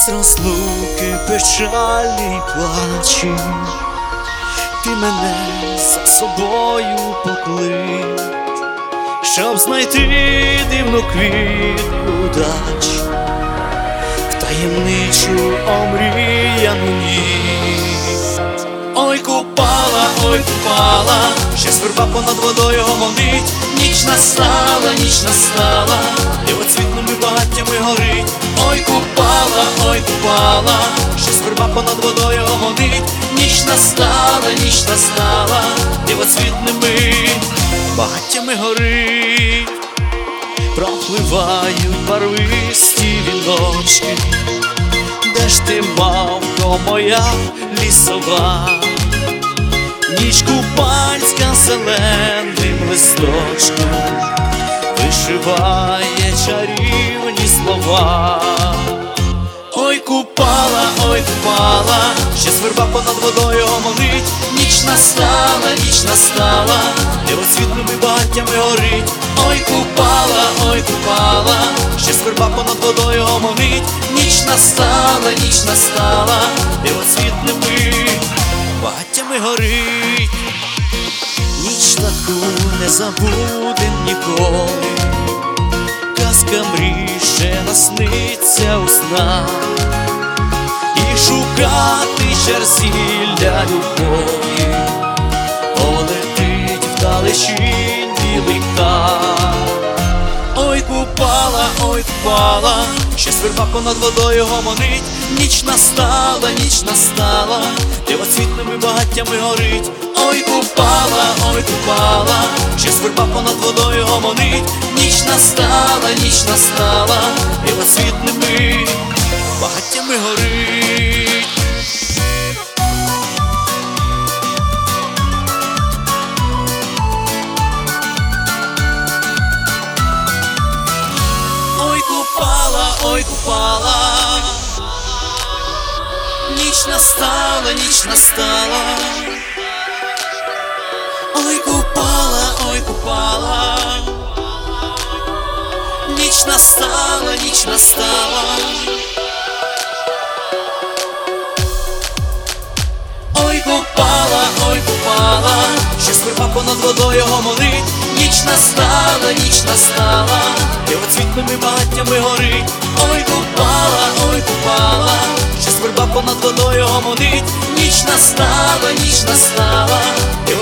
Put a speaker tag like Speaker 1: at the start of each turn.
Speaker 1: Без розлуки, печалі й плачі, ти мене за собою поклич, щоб знайти дивну квітку удачі в таємничу омріяну ніч. Ой, купала, ще верба понад водою гомонить. Ніч настала, і оцвітними багаттями горить. Ой, купала, ще верба понад водою гомонить. Ніч настала, і оцвітними багаттями горить. Пропливають барвисті віночки, де ж ти, мавко моя лісова? Ніч купальська зеленим листочком вишиває чарівні слова. Ой, купала, ще верба понад водою гомонить. Ніч настала, і оцвітними багаттями горить. Ой, купала, ще верба понад водою гомонить. Ніч настала, і оцвітними багаттями горить. Ніч таку не забудем ніколи, казка мріще насниться у снах, і шукати черзілля любові полетить вдалечінь білий птах. Ой, купала, ще верба понад водою гомонить. Ніч настала, і оцвітними багаттями горить. Ой, купала, ще верба понад водою гомонить. Ніч настала, і оцвітними багаттями горить. Ой, купала, ніч настала. Ой, купала, ніч настала. Ой, купала, ще верба понад водою гомонить. Ніч настала, і оцвітними багаттями горить. Ой, купала, ще верба понад водою гомонить. Ніч настала, і